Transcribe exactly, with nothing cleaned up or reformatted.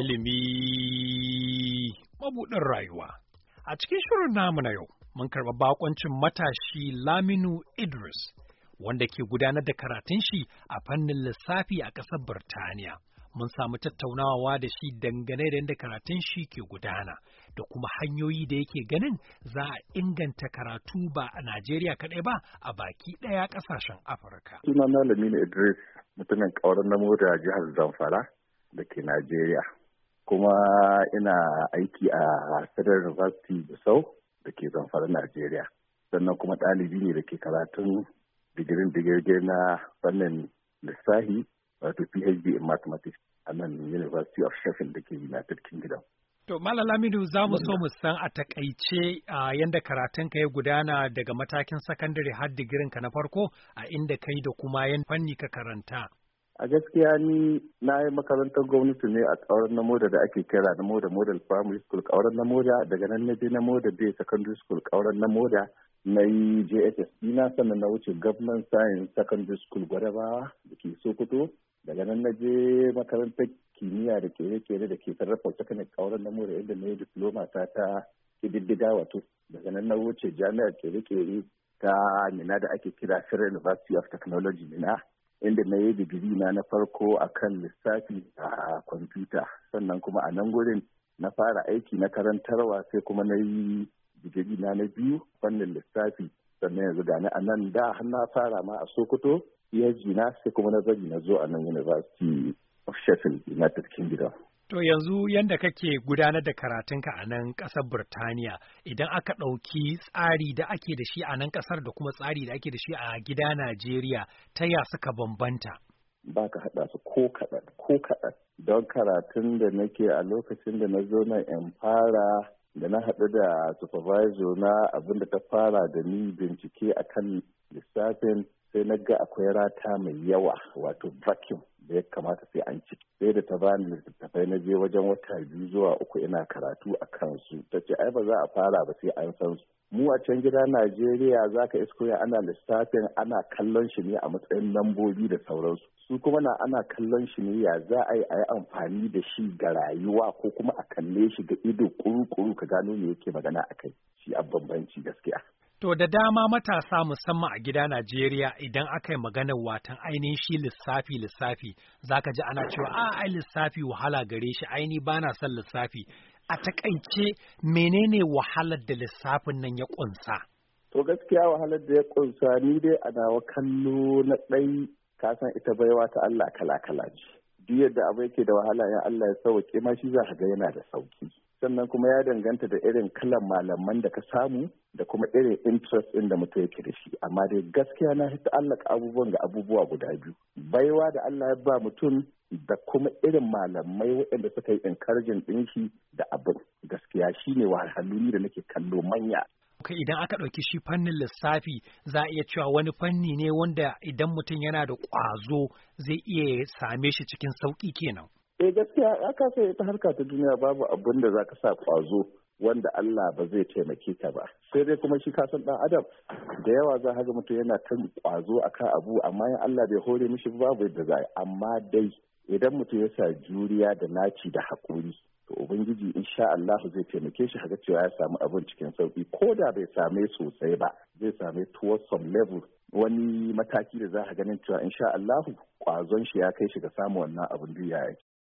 ilimi mabuɗin rayuwa. A cikin shirin namu na yau, mun karɓi bakoncin matashi Laminu Idris, wanda ke gudanar da karatun shi a fannin lissafi a ƙasar Birtaniya. Mun samu tattaunawa da shi dangane da yadda karatun shi ke gudana, da kuma hanyoyi da yake ganin za a inganta karatu ba a Najeriya kaɗai ba, a baki ɗaya ƙasashen Afirka. Sunana Laminu Idris, mutumin ƙauren namo da jihar Zamfara da ke Najeriya. Kuma ina aiki a Federal University Gusau da ke Zamfara, Najeriya. Sannan kuma ɗalibi ne da ke karatun digirin digirgir na fannin lissahi, wato P H D in Mathematics a nan University of Sheffield da ke United Kingdom. To, Malam Lamidu, za mu so mu san a takaice a yadda karatunka ya gudana daga matakin sakandare har digirinka na farko a inda kai da kuma yan fanni ka karanta. A gaskiya ni na yi makarantar gwamnati ne a ƙauren na moda da ake kira na moda model primary school ƙauren na moda, daga nan na je na moda day secondary school ƙauren na moda, na yi J S S dina, sannan na wuce government science secondary school Gwadabawa da ke Sokoto, daga nan na je makarantar kimiyya da kere-kere da ke sarrafa secondary ƙauren na moda inda na yi diploma ta ta ƙididdiga, wato daga nan na wuce jami'ar kere-kere ta Mina da ake kira Federal University of Technology Mina, inda na yi digiri na na farko a kan lissafi a kwamfuta, sannan kuma a nan gurin na fara aiki na karantarwa, sai kuma na yi digiri na na biyu fannin lissafi, sannan yanzu da a nan da har na fara ma a Sokoto, P H D na sai kuma na bari na zo a nan University of Sheffield, United Kingdom. To yanzu yanda kake gudanar da karatunka a nan ƙasar Birtaniya, idan aka ɗauki tsari da ake da shi a nan ƙasar da kuma tsari da ake da shi a gida Najeriya, ta ya suka bambanta? Ba ka haɗa su ko kaɗan, ko kaɗan. Don karatun da nake a lokacin da na zo na in fara, da na haɗu da supervisor na abin da ta fara da ni bincike akan lissafin, sai na ga akwai rata mai yawa, wato vacuum da ya kamata sai an ciki. Sai da ta bani littattafai na je wajen wata biyu zuwa uku ina karatu a kansu. Ta ce ai ba za a fara ba sai an san su. Mu a can gida Najeriya za ka isko ya ana lissafin ana kallon shi ne a matsayin lambobi da sauransu. Su kuma na ana kallon shi ne ya za a yi a yi amfani da shi ga rayuwa, ko kuma a kalle shi ga ido kuru-kuru ka gano me yake magana a kai. Shi a bambanci gaskiya. To da dama matasa musamman a gida Najeriya idan aka yi maganar watan ainihin shi lissafi lissafi zaka ji ana cewa a ai lissafi wahala gare shi, aini ba na son lissafi. A takaice menene wahalar da lissafin nan ya kunsa? To gaskiya wahalar da ya kunsa ni dai a nawa kallo na ɗai, ka san ita baiwa ta Allah kala-kala ce. Duk yadda abu yake da wahala ya Allah ya sauke ma shi za ka ga yana da sauki. Sannan kuma ya danganta da irin kalan malaman da ka samu da kuma irin interest ɗin da mutum yake da shi. Amma dai gaskiya na hita allaka abubuwan ga abubuwa guda biyu. Baiwa da Allah ya ba mutum da kuma irin malamai waɗanda suka yi encouraging ɗin shi da abin. Gaskiya shi ne wahalhaluni da nake kallo manya. Idan aka ɗauki shi fannin lissafi, za a iya cewa wani fanni ne wanda idan mutum yana da ƙwazo zai iya same shi cikin sauƙi kenan. Eh gaskiya ya kasa ita harka ta duniya babu abin da za ka sa ƙwazo wanda Allah ba zai taimake ka ba. Sai dai kuma shi kasan ɗan adam da yawa za ga mutum yana kan ƙwazo akan abu, amma in Allah bai hore mishi babu yadda za a yi. Amma dai idan mutum ya sa juriya da naci da haƙuri, to Ubangiji insha Allah zai taimake shi haka cewa ya samu abin cikin sauki, ko da bai same sosai ba zai same towards some level, wani mataki da za a ganin cewa insha Allah kwazon shi ya kai shi ga samu wannan abin duniya yake.